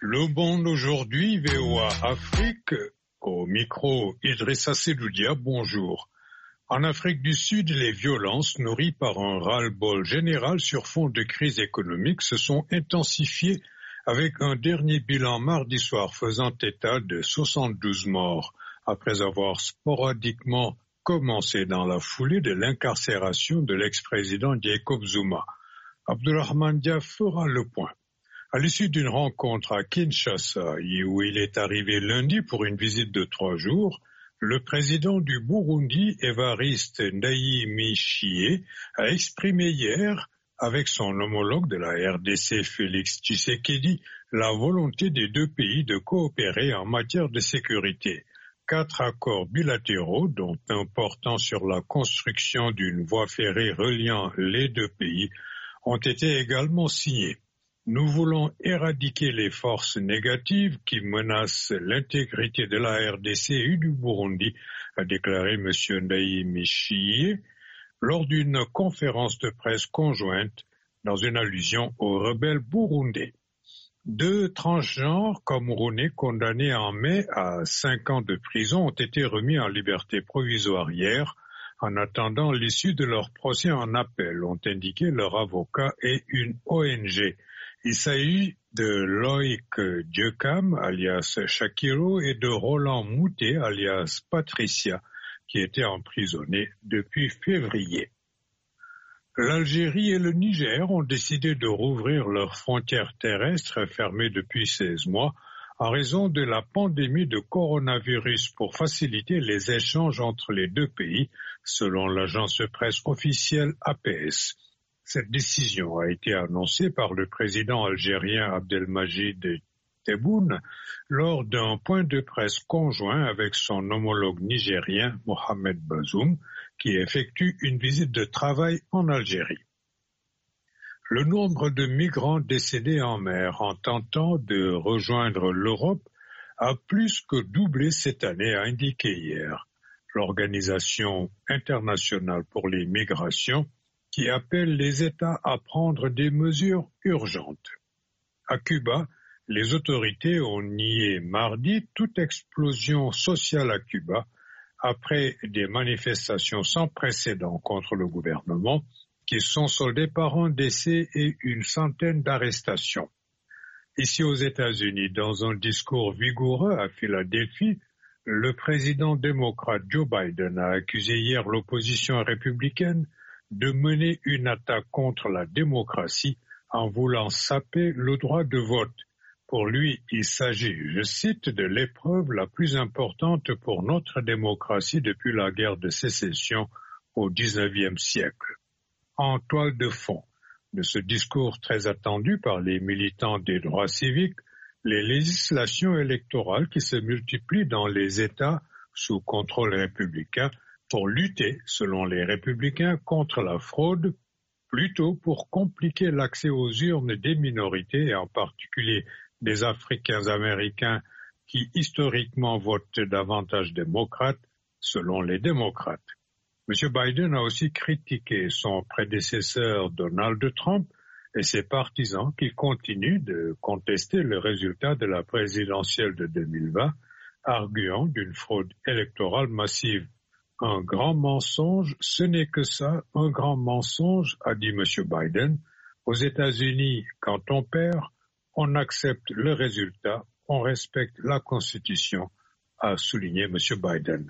Le Monde aujourd'hui, VOA Afrique, au micro Idrissa Seloudia, bonjour. En Afrique du Sud, les violences nourries par un ras-le-bol général sur fond de crise économique se sont intensifiées avec un dernier bilan mardi soir faisant état de 72 morts, après avoir sporadiquement commencé dans la foulée de l'incarcération de l'ex-président Jacob Zuma. Abdourahmane Dia fera le point. À l'issue d'une rencontre à Kinshasa, où il est arrivé lundi pour une visite de 3 jours, le président du Burundi, Évariste Ndayishimiye, a exprimé hier, avec son homologue de la RDC, Félix Tshisekedi, la volonté des deux pays de coopérer en matière de sécurité. 4 accords bilatéraux, dont un portant sur la construction d'une voie ferrée reliant les deux pays, ont été également signés. Nous voulons éradiquer les forces négatives qui menacent l'intégrité de la RDC et du Burundi, a déclaré M. Ndayishimiye lors d'une conférence de presse conjointe dans une allusion aux rebelles burundais. 2 transgenres camerounais condamnés en mai à 5 ans de prison ont été remis en liberté provisoire hier en attendant l'issue de leur procès en appel, ont indiqué leur avocat et une ONG. Il s'agit de Loïc Dieucam, alias Shakiro, et de Roland Moutet, alias Patricia, qui étaient emprisonnés depuis février. L'Algérie et le Niger ont décidé de rouvrir leurs frontières terrestres fermées depuis 16 mois en raison de la pandémie de coronavirus pour faciliter les échanges entre les deux pays, selon l'agence de presse officielle APS. Cette décision a été annoncée par le président algérien Abdelmajid Tebboune lors d'un point de presse conjoint avec son homologue nigérien Mohamed Bazoum, qui effectue une visite de travail en Algérie. Le nombre de migrants décédés en mer en tentant de rejoindre l'Europe a plus que doublé cette année, a indiqué hier l'Organisation internationale pour les migrations, qui appelle les États à prendre des mesures urgentes. À Cuba, les autorités ont nié mardi toute explosion sociale à Cuba après des manifestations sans précédent contre le gouvernement qui sont soldées par un décès et une centaine d'arrestations. Ici aux États-Unis, dans un discours vigoureux à Philadelphie, le président démocrate Joe Biden a accusé hier l'opposition républicaine de mener une attaque contre la démocratie en voulant saper le droit de vote. Pour lui, il s'agit, je cite, de l'épreuve la plus importante pour notre démocratie depuis la guerre de sécession au XIXe siècle. En toile de fond de ce discours très attendu par les militants des droits civiques, les législations électorales qui se multiplient dans les États sous contrôle républicain pour lutter, selon les républicains, contre la fraude, plutôt pour compliquer l'accès aux urnes des minorités, et en particulier des Africains américains qui historiquement votent davantage démocrates, selon les démocrates. M. Biden a aussi critiqué son prédécesseur Donald Trump et ses partisans qui continuent de contester le résultat de la présidentielle de 2020, arguant d'une fraude électorale massive. Un grand mensonge, ce n'est que ça, un grand mensonge, a dit M. Biden. Aux États-Unis, quand on perd, on accepte le résultat, on respecte la Constitution, a souligné M. Biden.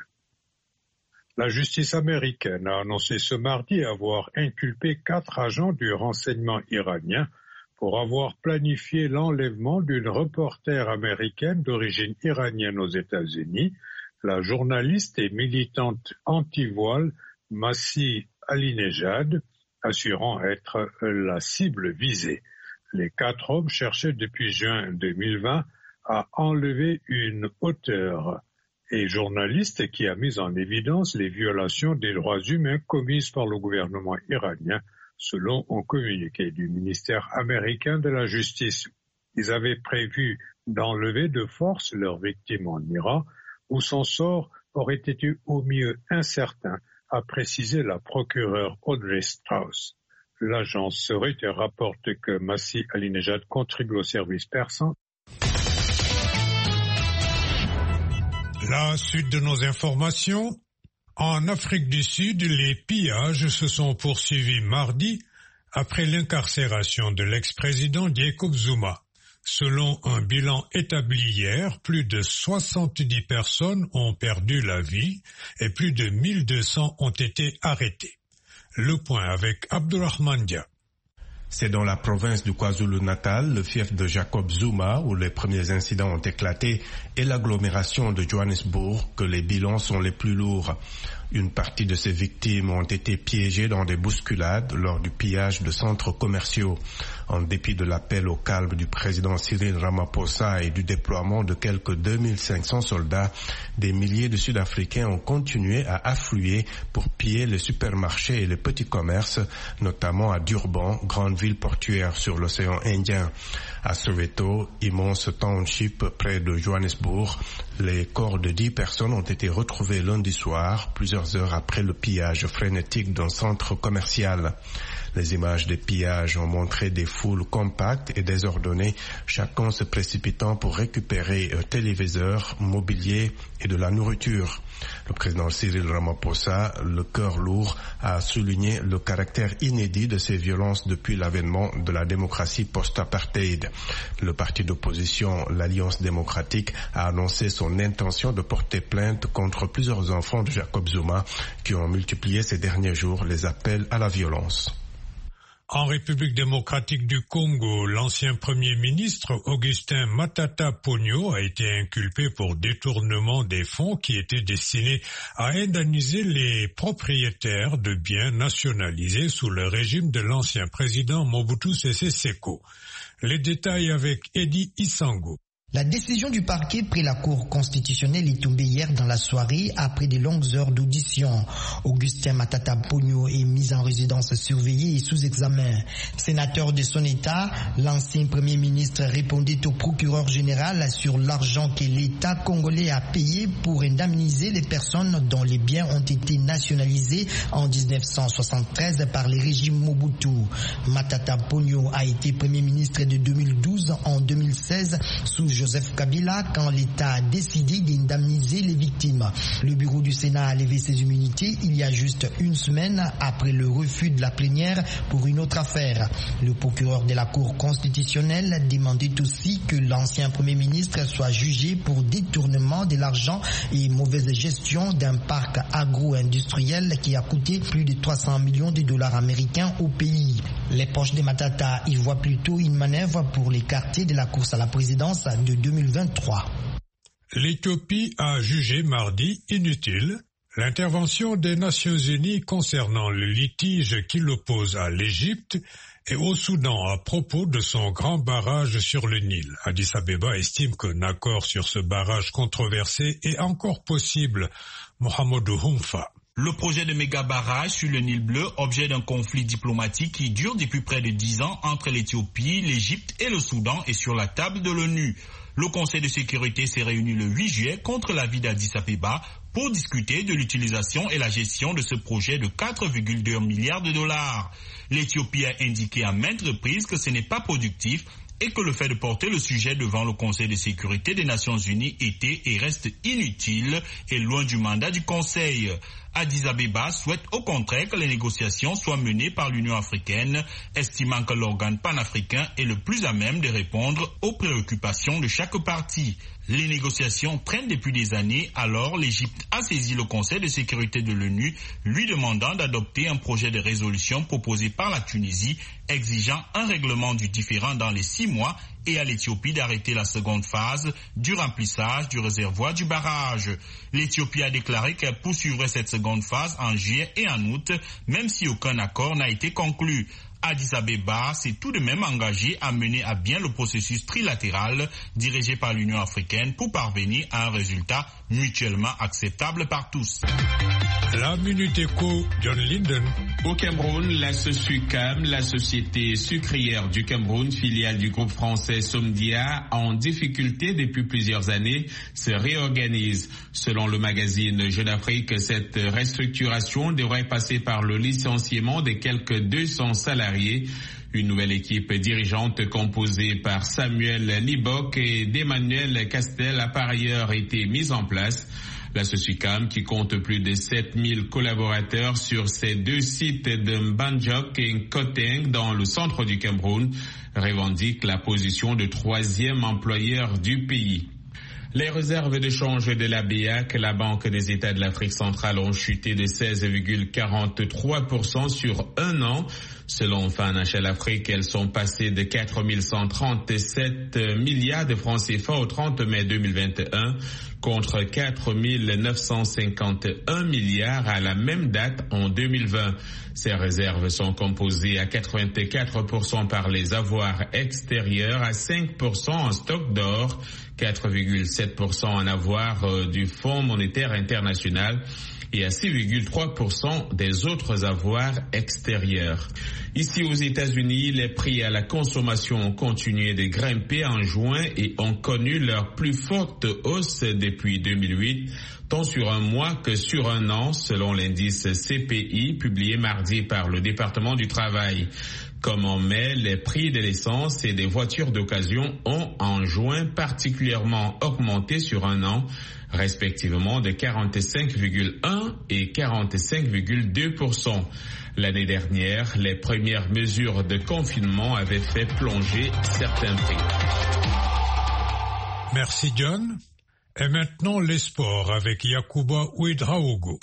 La justice américaine a annoncé ce mardi avoir inculpé 4 agents du renseignement iranien pour avoir planifié l'enlèvement d'une reporter américaine d'origine iranienne aux États-Unis, la journaliste et militante anti-voile Masih Alinejad, assurant être la cible visée. Les 4 hommes cherchaient depuis juin 2020 à enlever une auteure et journaliste qui a mis en évidence les violations des droits humains commises par le gouvernement iranien, selon un communiqué du ministère américain de la Justice. Ils avaient prévu d'enlever de force leurs victimes en Iran, où son sort aurait été au mieux incertain, a précisé la procureure Audrey Strauss. L'agence Reuters rapporte que Masih Alinejad contribue au service persan. La suite de nos informations. En Afrique du Sud, les pillages se sont poursuivis mardi après l'incarcération de l'ex-président Jacob Zuma. Selon un bilan établi hier, plus de 70 personnes ont perdu la vie et plus de 1200 ont été arrêtés. Le point avec Abdulrahman Dia. C'est dans la province du KwaZulu-Natal, le fief de Jacob Zuma, où les premiers incidents ont éclaté, et l'agglomération de Johannesburg, que les bilans sont les plus lourds. Une partie de ces victimes ont été piégées dans des bousculades lors du pillage de centres commerciaux. En dépit de l'appel au calme du président Cyril Ramaphosa et du déploiement de quelques 2500 soldats, des milliers de Sud-Africains ont continué à affluer pour piller les supermarchés et les petits commerces, notamment à Durban, grande ville portuaire sur l'océan Indien. À Soweto, immense township près de Johannesburg, les corps de 10 personnes ont été retrouvés lundi soir, plusieurs heures après le pillage frénétique d'un centre commercial. Les images des pillages ont montré des foules compactes et désordonnées, chacun se précipitant pour récupérer un téléviseur, mobilier et de la nourriture. Le président Cyril Ramaphosa, le cœur lourd, a souligné le caractère inédit de ces violences depuis l'avènement de la démocratie post-apartheid. Le parti d'opposition, l'Alliance démocratique, a annoncé son intention de porter plainte contre plusieurs enfants de Jacob Zuma qui ont multiplié ces derniers jours les appels à la violence. En République démocratique du Congo, l'ancien Premier ministre Augustin Matata Ponyo a été inculpé pour détournement des fonds qui étaient destinés à indemniser les propriétaires de biens nationalisés sous le régime de l'ancien président Mobutu Sese Seko. Les détails avec Eddie Isango. La décision du parquet près la Cour constitutionnelle est tombée hier dans la soirée après de longues heures d'audition. Augustin Matata Ponyo est mis en résidence surveillée et sous examen. Sénateur de son État, l'ancien Premier ministre répondait au procureur général sur l'argent que l'État congolais a payé pour indemniser les personnes dont les biens ont été nationalisés en 1973 par le régime Mobutu. Matata Ponyo a été Premier ministre de 2012 en 2016 sous Joseph Kabila quand l'État a décidé d'indemniser les victimes. Le bureau du Sénat a levé ses immunités il y a juste une semaine après le refus de la plénière pour une autre affaire. Le procureur de la Cour constitutionnelle demandait aussi que l'ancien Premier ministre soit jugé pour détournement de l'argent et mauvaise gestion d'un parc agro-industriel qui a coûté plus de 300 millions de dollars américains au pays. Les poches de Matata y voient plutôt une manœuvre pour l'écarter de la course à la présidence de 2023. L'Éthiopie a jugé mardi inutile l'intervention des Nations Unies concernant le litige qui l'oppose à l'Égypte et au Soudan à propos de son grand barrage sur le Nil. Addis Abeba estime qu'un accord sur ce barrage controversé est encore possible. Mohamedou Humfa. Le projet de méga barrage sur le Nil bleu, objet d'un conflit diplomatique qui dure depuis près de 10 ans entre l'Éthiopie, l'Égypte et le Soudan, est sur la table de l'ONU. Le Conseil de sécurité s'est réuni le 8 juillet contre l'avis d'Addis Abeba pour discuter de l'utilisation et la gestion de ce projet de 4,2 milliards de dollars. L'Éthiopie a indiqué à maintes reprises que ce n'est pas productif et que le fait de porter le sujet devant le Conseil de sécurité des Nations Unies était et reste inutile et loin du mandat du Conseil. Addis Abeba souhaite au contraire que les négociations soient menées par l'Union africaine, estimant que l'organe panafricain est le plus à même de répondre aux préoccupations de chaque partie. Les négociations traînent depuis des années, alors l'Égypte a saisi le Conseil de sécurité de l'ONU, lui demandant d'adopter un projet de résolution proposé par la Tunisie, exigeant un règlement du différend dans les 6 mois et à l'Éthiopie d'arrêter la seconde phase du remplissage du réservoir du barrage. L'Éthiopie a déclaré qu'elle poursuivrait cette seconde phase en juillet et en août, même si aucun accord n'a été conclu. Addis Abeba s'est tout de même engagé à mener à bien le processus trilatéral dirigé par l'Union africaine pour parvenir à un résultat mutuellement acceptable par tous. La Minute Éco, John Linden. Au Cameroun, la SOSUCAM, la société sucrière du Cameroun, filiale du groupe français Somdia, en difficulté depuis plusieurs années, se réorganise. Selon le magazine Jeune Afrique, cette restructuration devrait passer par le licenciement de quelques 200 salariés. Une nouvelle équipe dirigeante composée par Samuel Libok et d'Emmanuel Castel a par ailleurs été mise en place. La SOSUCAM, qui compte plus de 7000 collaborateurs sur ses 2 sites de Mbandjok et Nkoteng dans le centre du Cameroun, revendique la position de 3e employeur du pays. Les réserves de change de la BEAC, la Banque des États de l'Afrique centrale, ont chuté de 16,43% sur un an. Selon Financial Afrique, elles sont passées de 4137 milliards de francs CFA au 30 mai 2021 contre 4951 milliards à la même date en 2020. Ces réserves sont composées à 84% par les avoirs extérieurs, à 5% en stock d'or, 4,7% en avoirs du Fonds monétaire international et à 6,3% des autres avoirs extérieurs. Ici aux États-Unis, les prix à la consommation ont continué de grimper en juin et ont connu leur plus forte hausse depuis 2008, tant sur un mois que sur un an, selon l'indice CPI publié mardi par le département du travail. Comme en mai, les prix de l'essence et des voitures d'occasion ont en juin particulièrement augmenté sur un an, respectivement de 45,1 et 45,2%. L'année dernière, les premières mesures de confinement avaient fait plonger certains prix. Merci John. Et maintenant les sports avec Yacouba Ouedraogo.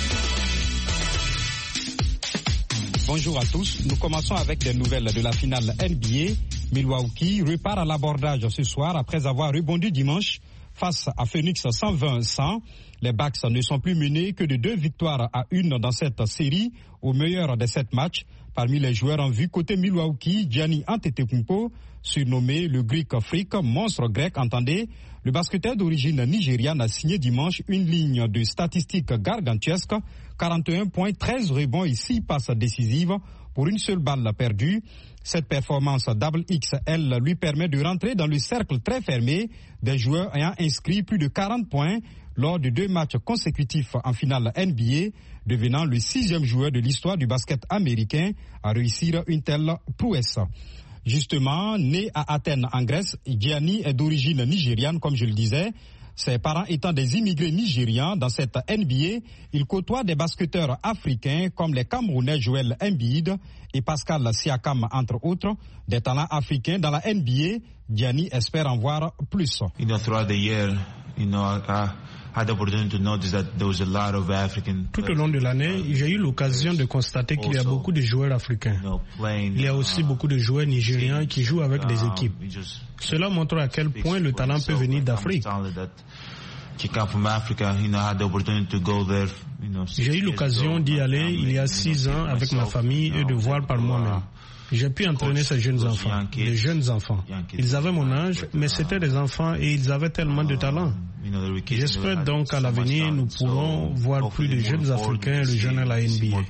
Bonjour à tous, nous commençons avec des nouvelles de la finale NBA. Milwaukee repart à l'abordage ce soir après avoir rebondi dimanche face à Phoenix 120-100. Les Bucks ne sont plus menés que de 2 victoires à 1 dans cette série au meilleur des 7 matchs. Parmi les joueurs en vue côté Milwaukee, Giannis Antetokounmpo, surnommé le Greek Freak, monstre grec, entendez. Le basketteur d'origine nigériane a signé dimanche une ligne de statistiques gargantuesques, 41 points, 13 rebonds et 6 passes décisives pour une seule balle perdue. Cette performance double XL lui permet de rentrer dans le cercle très fermé des joueurs ayant inscrit plus de 40 points lors de 2 matchs consécutifs en finale NBA, devenant le 6e joueur de l'histoire du basket américain à réussir une telle prouesse. Justement, né à Athènes en Grèce, Giannis est d'origine nigériane, comme je le disais. Ses parents étant des immigrés nigérians dans cette NBA, il côtoie des basketteurs africains comme les Camerounais Joel Embiid et Pascal Siakam, entre autres. Des talents africains dans la NBA, Giannis espère en voir plus. Throughout the year, Tout au long de l'année, j'ai eu l'occasion de constater qu'il y a beaucoup de joueurs africains. Il y a aussi beaucoup de joueurs nigériens qui jouent avec des équipes. Cela montre à quel point le talent peut venir d'Afrique. J'ai eu l'occasion d'y aller il y a 6 ans avec ma famille et de voir par moi-même. J'ai pu entraîner ces jeunes enfants, des jeunes enfants. Ils avaient mon âge, mais c'était des enfants et ils avaient tellement de talent. J'espère donc qu'à l'avenir, nous pourrons voir plus de jeunes Africains rejoindre la NBA.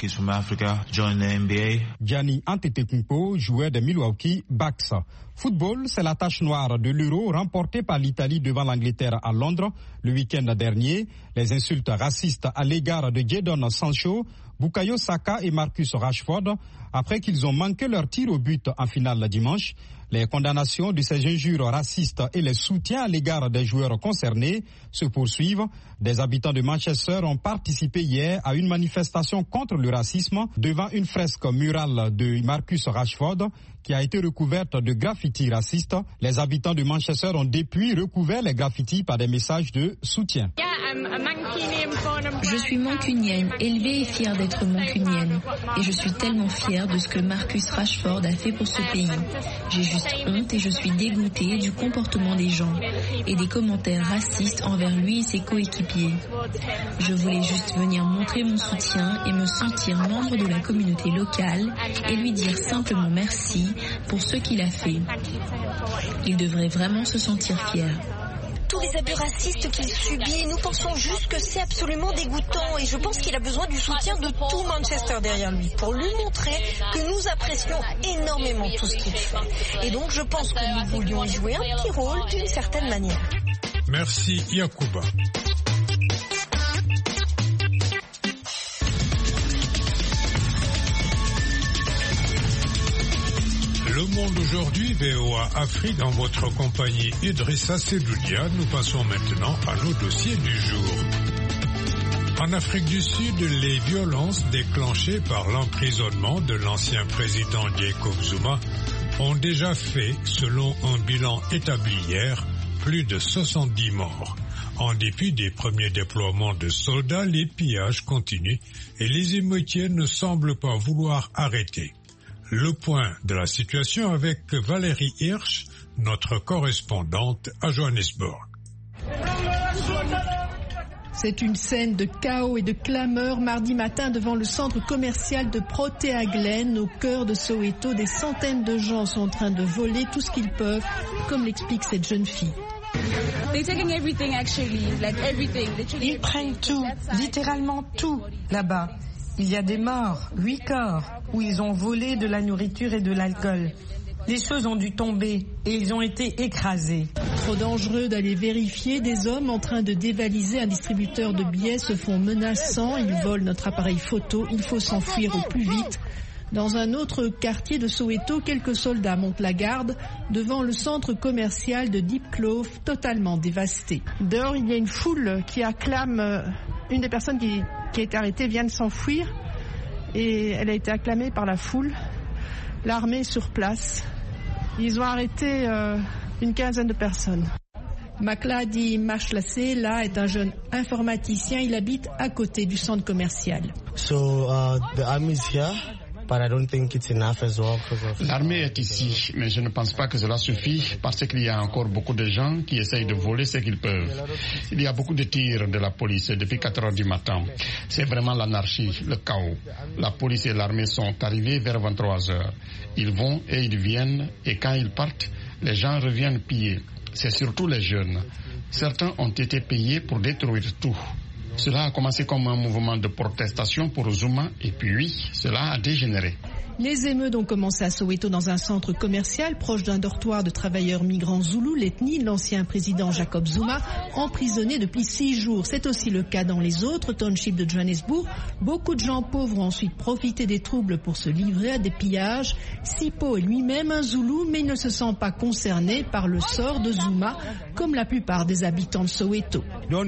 Giannis Antetokounmpo, joueur de Milwaukee Bucks. Football, c'est la tache noire de l'Euro remportée par l'Italie devant l'Angleterre à Londres le week-end dernier. Les insultes racistes à l'égard de Jadon Sancho, Bukayo Saka et Marcus Rashford, après qu'ils ont manqué leur tir au but en finale dimanche. Les condamnations de ces injures racistes et les soutiens à l'égard des joueurs concernés se poursuivent. Des habitants de Manchester ont participé hier à une manifestation contre le racisme devant une fresque murale de Marcus Rashford qui a été recouverte de graffitis racistes. Les habitants de Manchester ont depuis recouvert les graffitis par des messages de soutien. Je suis mancunienne, élevée et fière d'être mancunienne. Et je suis tellement fière de ce que Marcus Rashford a fait pour ce pays. J'ai juste honte et je suis dégoûtée du comportement des gens et des commentaires racistes envers lui et ses coéquipiers. Je voulais juste venir montrer mon soutien et me sentir membre de la communauté locale et lui dire simplement merci pour ce qu'il a fait. Il devrait vraiment se sentir fier. Tous les abus racistes qu'il subit, nous pensons juste que c'est absolument dégoûtant et je pense qu'il a besoin du soutien de tout Manchester derrière lui pour lui montrer que nous apprécions énormément tout ce qu'il fait. Et donc je pense que nous voulions y jouer un petit rôle d'une certaine manière. Merci Yacouba. Le Monde aujourd'hui, VOA Afrique, en votre compagnie Idrissa Sedoudia. Nous passons maintenant à nos dossiers du jour. En Afrique du Sud, les violences déclenchées par l'emprisonnement de l'ancien président Jacob Zuma ont déjà fait, selon un bilan établi hier, plus de 70 morts. En dépit des premiers déploiements de soldats, les pillages continuent et les émeutiers ne semblent pas vouloir arrêter. Le point de la situation avec Valérie Hirsch, notre correspondante à Johannesburg. C'est une scène de chaos et de clameur mardi matin devant le centre commercial de Protea Glen, au cœur de Soweto. Des centaines de gens sont en train de voler tout ce qu'ils peuvent, comme l'explique cette jeune fille. Ils prennent tout, littéralement tout, là-bas. Il y a des morts, 8 corps, où ils ont volé de la nourriture et de l'alcool. Les choses ont dû tomber et ils ont été écrasés. Trop dangereux d'aller vérifier. Des hommes en train de dévaliser un distributeur de billets se font menaçants. Ils volent notre appareil photo. Il faut s'enfuir au plus vite. Dans un autre quartier de Soweto, quelques soldats montent la garde devant le centre commercial de Deep Clove, totalement dévasté. Dehors, il y a une foule qui acclame. Une des personnes qui a été arrêtée vient de s'enfuir et elle a été acclamée par la foule. L'armée sur place. Ils ont arrêté une quinzaine de personnes. Makladi Mashlase, là, est un jeune informaticien. Il habite à côté du centre commercial. The army is here. L'armée est ici, mais je ne pense pas que cela suffit parce qu'il y a encore beaucoup de gens qui essayent de voler ce qu'ils peuvent. Il y a beaucoup de tirs de la police depuis 4 heures du matin. C'est vraiment l'anarchie, le chaos. La police et l'armée sont arrivés vers 23 heures. Ils vont et ils viennent et quand ils partent, les gens reviennent piller. C'est surtout les jeunes. Certains ont été payés pour détruire tout. Cela a commencé comme un mouvement de protestation pour Zuma et puis cela a dégénéré. Les émeutes ont commencé à Soweto dans un centre commercial proche d'un dortoir de travailleurs migrants zoulous, l'ethnie, l'ancien président Jacob Zuma, emprisonné depuis 6 jours. C'est aussi le cas dans les autres townships de Johannesburg. Beaucoup de gens pauvres ont ensuite profité des troubles pour se livrer à des pillages. Sipho est lui-même un zoulou, mais il ne se sent pas concerné par le sort de Zuma, comme la plupart des habitants de Soweto.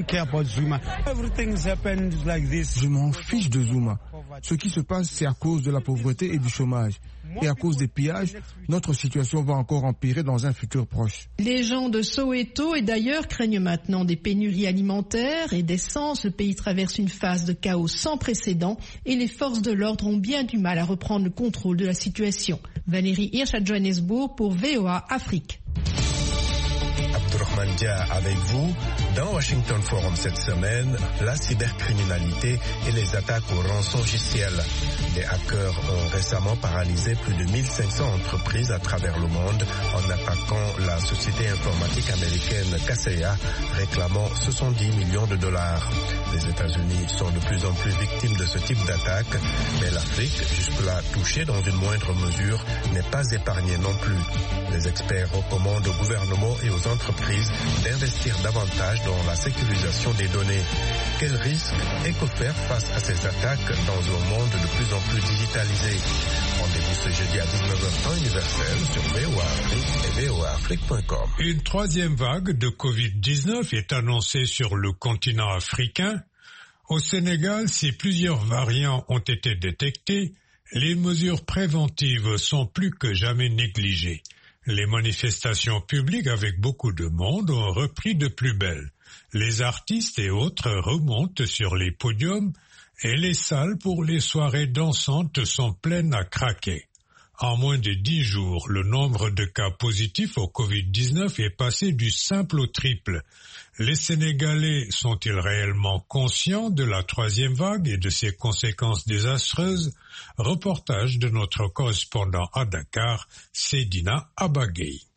Je m'en fiche de Zuma. Ce qui se passe, c'est à cause de la pauvreté et du chômage. Et à cause des pillages, notre situation va encore empirer dans un futur proche. Les gens de Soweto et d'ailleurs craignent maintenant des pénuries alimentaires et d'essence. Le pays traverse une phase de chaos sans précédent et les forces de l'ordre ont bien du mal à reprendre le contrôle de la situation. Valérie Hirsch à Johannesburg pour VOA Afrique. Abdourahmane Dia avec vous. Dans Washington Forum cette semaine, la cybercriminalité et les attaques au rançongiciel. Des hackers ont récemment paralysé plus de 1500 entreprises à travers le monde en attaquant la société informatique américaine Kaseya, réclamant 70 millions de dollars. Les États-Unis sont de plus en plus victimes de ce type d'attaque, mais l'Afrique, jusque-là touchée dans une moindre mesure, n'est pas épargnée non plus. Les experts recommandent aux gouvernements et aux entreprises d'investir davantage dans la sécurisation des données. Quels risques et que faire face à ces attaques dans un monde de plus en plus digitalisé? Rendez-vous ce jeudi à 19h temps universel sur VOA Afrique et voaafrique.com. Une troisième vague de Covid-19 est annoncée sur le continent africain. Au Sénégal, si plusieurs variants ont été détectés, les mesures préventives sont plus que jamais négligées. Les manifestations publiques avec beaucoup de monde ont repris de plus belle. Les artistes et autres remontent sur les podiums et les salles pour les soirées dansantes sont pleines à craquer. En moins de 10 jours, le nombre de cas positifs au Covid-19 est passé du simple au triple. Les Sénégalais sont-ils réellement conscients de la troisième vague et de ses conséquences désastreuses? Reportage de notre correspondant à Dakar, Sedina Abagay.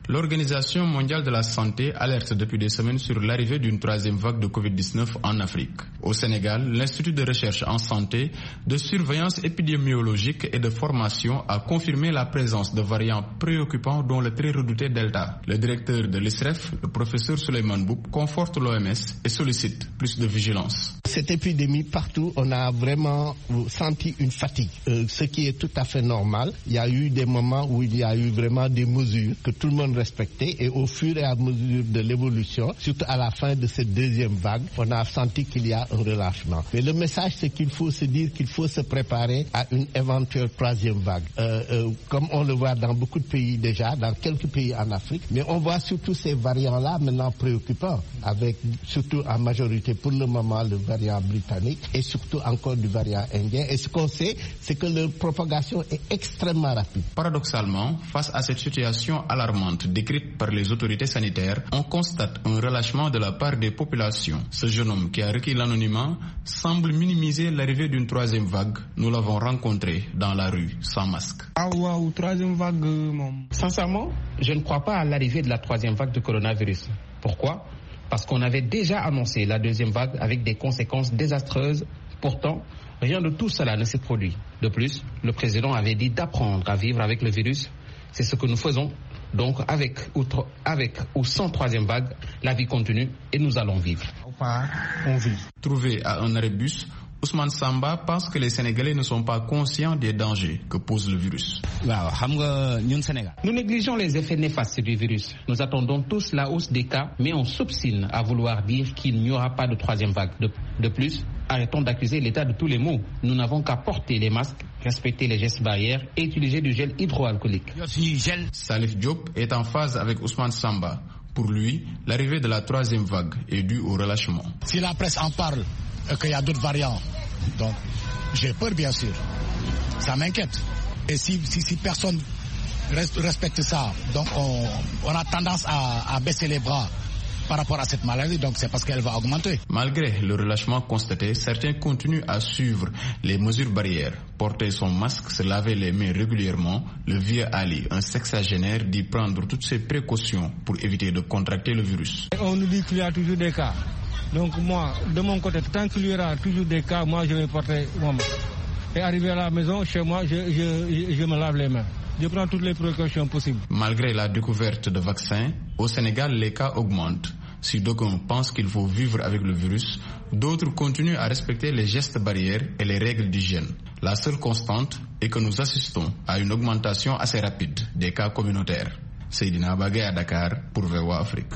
L'Organisation mondiale de la santé alerte depuis des semaines sur l'arrivée d'une troisième vague de Covid-19 en Afrique. Au Sénégal, l'Institut de recherche en santé, de surveillance épidémiologique et de formation a confirmé la présence de variants préoccupants dont le très redouté Delta. Le directeur de l'ISREF, le professeur Souleymane Boub, conforte l'OMS et sollicite plus de vigilance. Cette épidémie, partout, on a vraiment senti une fatigue, ce qui est tout à fait normal. Il y a eu des moments où il y a eu vraiment des mesures que tout le monde respectait et au fur et à mesure de l'évolution, surtout à la fin de cette deuxième vague, on a senti qu'il y a un relâchement. Mais le message, c'est qu'il faut se dire qu'il faut se préparer à une éventuelle troisième vague. Comme on le voit dans beaucoup de pays déjà, dans quelques pays en Afrique, mais on voit surtout ces variants-là maintenant préoccupants, avec surtout en majorité pour le moment le variant britannique et surtout encore du variant indien. Et ce qu'on sait, c'est que leur propagation est extrêmement rapide. Paradoxalement, face à cette situation alarmante décrite par les autorités sanitaires, on constate un relâchement de la part des populations. Ce jeune homme qui a requis l'anonymat semble minimiser l'arrivée d'une troisième vague. Nous l'avons rencontré dans la rue, sans masque. Troisième vague, sincèrement, je ne crois pas à l'arrivée de la troisième vague de coronavirus. Pourquoi ? Parce qu'on avait déjà annoncé la deuxième vague avec des conséquences désastreuses. Pourtant, rien de tout cela ne s'est produit. De plus, le président avait dit d'apprendre à vivre avec le virus. C'est ce que nous faisons. Donc, avec ou sans troisième vague, la vie continue et nous allons vivre. On vit. Trouvé à un arrêt bus, Ousmane Samba pense que les Sénégalais ne sont pas conscients des dangers que pose le virus. Nous négligeons les effets néfastes du virus. Nous attendons tous la hausse des cas, mais on s'obstine à vouloir dire qu'il n'y aura pas de troisième vague. De plus, arrêtons d'accuser l'État de tous les maux. Nous n'avons qu'à porter les masques, respecter les gestes barrières et utiliser du gel hydroalcoolique. Salif Diop est en phase avec Ousmane Samba. Pour lui, l'arrivée de la troisième vague est due au relâchement. Si la presse en parle, qu'il y a d'autres variants, donc j'ai peur bien sûr. Ça m'inquiète. Et si personne respecte ça, donc on a tendance à baisser les bras par rapport à cette maladie, donc c'est parce qu'elle va augmenter. Malgré le relâchement constaté, certains continuent à suivre les mesures barrières. Porter son masque, se laver les mains régulièrement. Le vieux Ali, un sexagénaire, dit prendre toutes ses précautions pour éviter de contracter le virus. On nous dit qu'il y a toujours des cas. Donc moi, de mon côté, tant qu'il y aura toujours des cas, moi je vais porter mon masque. Et arrivé à la maison, chez moi, je me lave les mains. Je prends toutes les précautions possibles. Malgré la découverte de vaccins, au Sénégal, les cas augmentent. Si d'aucuns pensent qu'il faut vivre avec le virus, d'autres continuent à respecter les gestes barrières et les règles d'hygiène. La seule constante est que nous assistons à une augmentation assez rapide des cas communautaires. Seydina Bagay à Dakar pour VOA Afrique.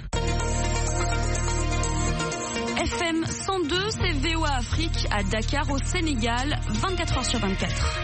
FM 102, c'est VOA Afrique à Dakar au Sénégal, 24h/24.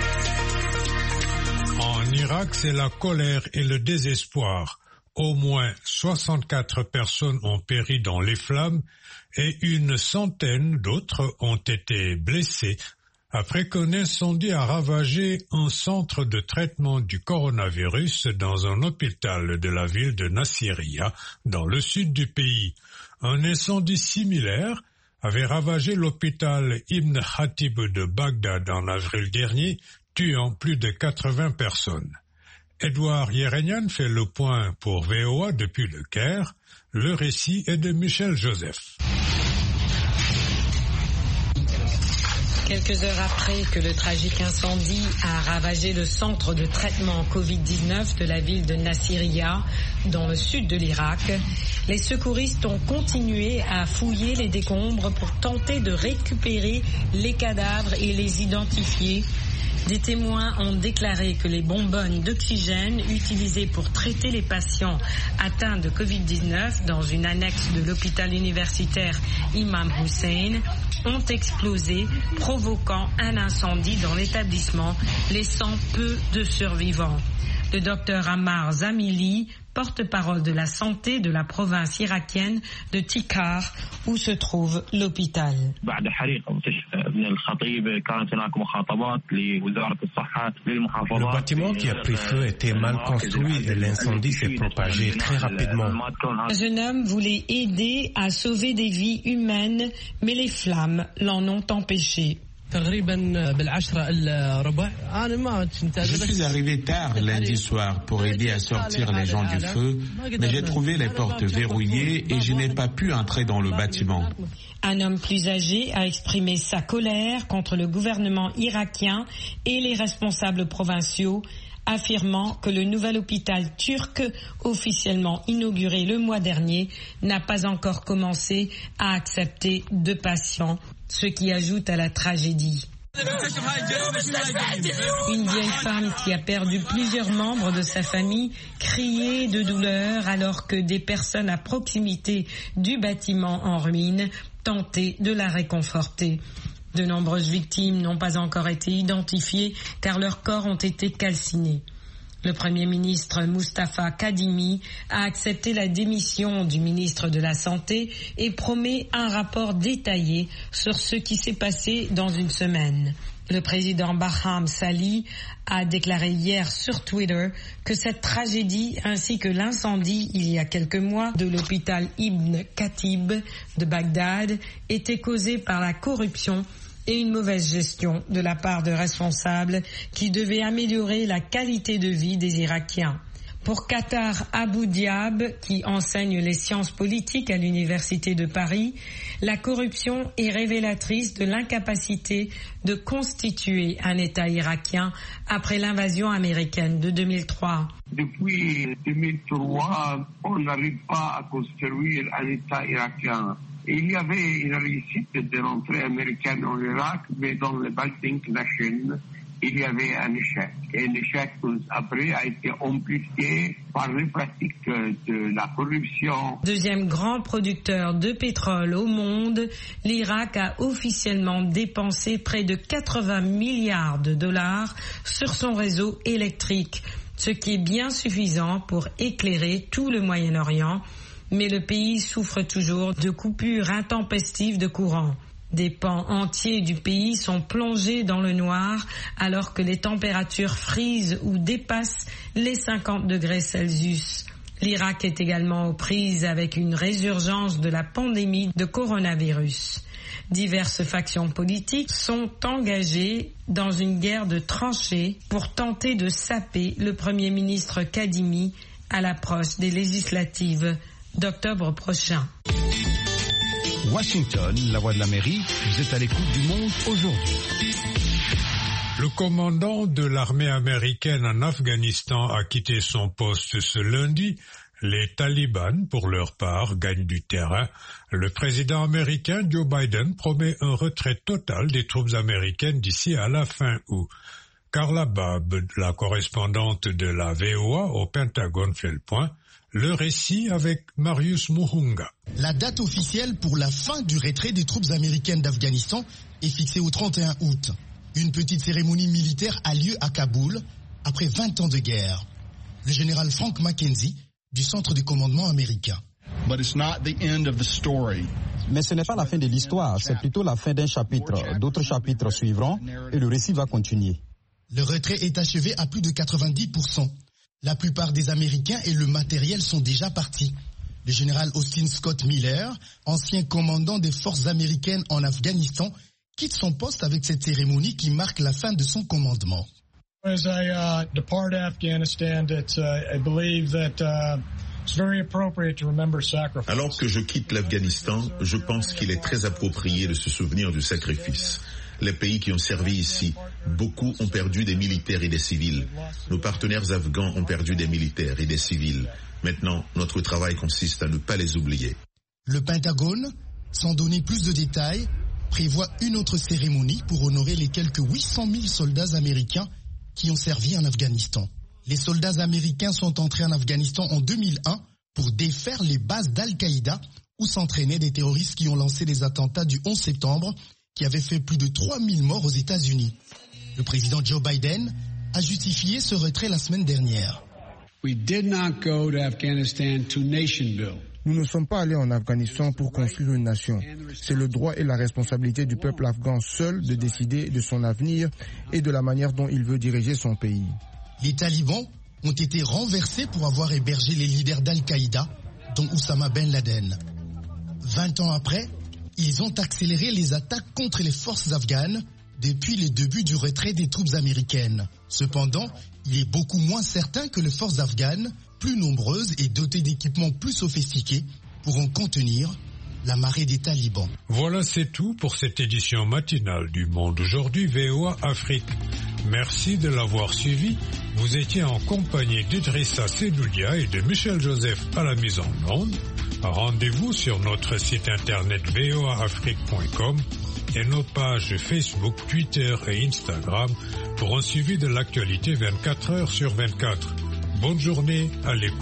En Irak, c'est la colère et le désespoir. Au moins 64 personnes ont péri dans les flammes et une centaine d'autres ont été blessées après qu'un incendie a ravagé un centre de traitement du coronavirus dans un hôpital de la ville de Nasiriyah, dans le sud du pays. Un incendie similaire avait ravagé l'hôpital Ibn Khatib de Bagdad en avril dernier, tuant plus de 80 personnes. Edouard Yerenian fait le point pour VOA depuis le Caire. Le récit est de Michel Joseph. Quelques heures après que le tragique incendie a ravagé le centre de traitement Covid-19 de la ville de Nasiriyah, dans le sud de l'Irak, les secouristes ont continué à fouiller les décombres pour tenter de récupérer les cadavres et les identifier. Des témoins ont déclaré que les bonbonnes d'oxygène utilisées pour traiter les patients atteints de Covid-19 dans une annexe de l'hôpital universitaire Imam Hussein ont explosé, provoquant un incendie dans l'établissement, laissant peu de survivants. Le docteur Ammar Zamili, porte-parole de la santé de la province irakienne de Tikar, où se trouve l'hôpital. Le bâtiment qui a pris feu était mal construit et l'incendie s'est propagé très rapidement. Un jeune homme voulait aider à sauver des vies humaines, mais les flammes l'en ont empêché. Je suis arrivé tard lundi soir pour aider à sortir les gens du feu, mais j'ai trouvé les portes verrouillées et je n'ai pas pu entrer dans le bâtiment. Un homme plus âgé a exprimé sa colère contre le gouvernement irakien et les responsables provinciaux, affirmant que le nouvel hôpital turc, officiellement inauguré le mois dernier, n'a pas encore commencé à accepter de patients, ce qui ajoute à la tragédie. Une vieille femme qui a perdu plusieurs membres de sa famille criait de douleur alors que des personnes à proximité du bâtiment en ruine tentaient de la réconforter. De nombreuses victimes n'ont pas encore été identifiées car leurs corps ont été calcinés. Le Premier ministre Mustafa Kadhimi a accepté la démission du ministre de la Santé et promet un rapport détaillé sur ce qui s'est passé dans une semaine. Le président Barham Salih a déclaré hier sur Twitter que cette tragédie ainsi que l'incendie il y a quelques mois de l'hôpital Ibn Khatib de Bagdad étaient causés par la corruption et une mauvaise gestion de la part de responsables qui devaient améliorer la qualité de vie des Irakiens. Pour Qatar Abou Diab, qui enseigne les sciences politiques à l'Université de Paris, la corruption est révélatrice de l'incapacité de constituer un État irakien après l'invasion américaine de 2003. Depuis 2003, on n'arrive pas à construire un État irakien. Il y avait une réussite de l'entrée américaine en Irak, mais dans le Baltic Nation, il y avait un échec. Et l'échec, après, a été amplifié par les pratiques de la corruption. Deuxième grand producteur de pétrole au monde, l'Irak a officiellement dépensé près de 80 milliards de dollars sur son réseau électrique, ce qui est bien suffisant pour éclairer tout le Moyen-Orient. Mais le pays souffre toujours de coupures intempestives de courant. Des pans entiers du pays sont plongés dans le noir alors que les températures frisent ou dépassent les 50 degrés Celsius. L'Irak est également aux prises avec une résurgence de la pandémie de coronavirus. Diverses factions politiques sont engagées dans une guerre de tranchées pour tenter de saper le Premier ministre Kadhimi à l'approche des législatives d'octobre prochain. Washington, la voix de l'Amérique, vous êtes à l'écoute du monde aujourd'hui. Le commandant de l'armée américaine en Afghanistan a quitté son poste ce lundi. Les talibans, pour leur part, gagnent du terrain. Le président américain Joe Biden promet un retrait total des troupes américaines d'ici à la fin août. Carla Babb, la correspondante de la VOA au Pentagone, fait le point. Le récit avec Marius Muhunga. La date officielle pour la fin du retrait des troupes américaines d'Afghanistan est fixée au 31 août. Une petite cérémonie militaire a lieu à Kaboul après 20 ans de guerre. Le général Frank McKenzie du centre de commandement américain. Mais ce n'est pas la fin de l'histoire, c'est plutôt la fin d'un chapitre. D'autres chapitres suivront et le récit va continuer. Le retrait est achevé à plus de 90%. La plupart des Américains et le matériel sont déjà partis. Le général Austin Scott Miller, ancien commandant des forces américaines en Afghanistan, quitte son poste avec cette cérémonie qui marque la fin de son commandement. As I depart Afghanistan, I believe that it's very appropriate to remember sacrifice. Alors que je quitte l'Afghanistan, je pense qu'il est très approprié de se souvenir du sacrifice. Les pays qui ont servi ici, beaucoup ont perdu des militaires et des civils. Nos partenaires afghans ont perdu des militaires et des civils. Maintenant, notre travail consiste à ne pas les oublier. Le Pentagone, sans donner plus de détails, prévoit une autre cérémonie pour honorer les quelques 800 000 soldats américains qui ont servi en Afghanistan. Les soldats américains sont entrés en Afghanistan en 2001 pour défaire les bases d'Al-Qaïda où s'entraînaient des terroristes qui ont lancé les attentats du 11 septembre qui avait fait plus de 3000 morts aux États-Unis. Le président Joe Biden a justifié ce retrait la semaine dernière. Nous ne sommes pas allés en Afghanistan pour construire une nation. C'est le droit et la responsabilité du peuple afghan seul de décider de son avenir et de la manière dont il veut diriger son pays. Les talibans ont été renversés pour avoir hébergé les leaders d'Al-Qaïda, dont Oussama Ben Laden. 20 ans après, ils ont accéléré les attaques contre les forces afghanes depuis les débuts du retrait des troupes américaines. Cependant, il est beaucoup moins certain que les forces afghanes, plus nombreuses et dotées d'équipements plus sophistiqués, pourront contenir la marée des talibans. Voilà, c'est tout pour cette édition matinale du Monde Aujourd'hui VOA Afrique. Merci de l'avoir suivi. Vous étiez en compagnie d'Idrissa Sedoulia et de Michel Joseph à la mise en onde. Rendez-vous sur notre site internet voaafrique.com et nos pages Facebook, Twitter et Instagram pour un suivi de l'actualité 24 heures sur 24. Bonne journée à l'écoute.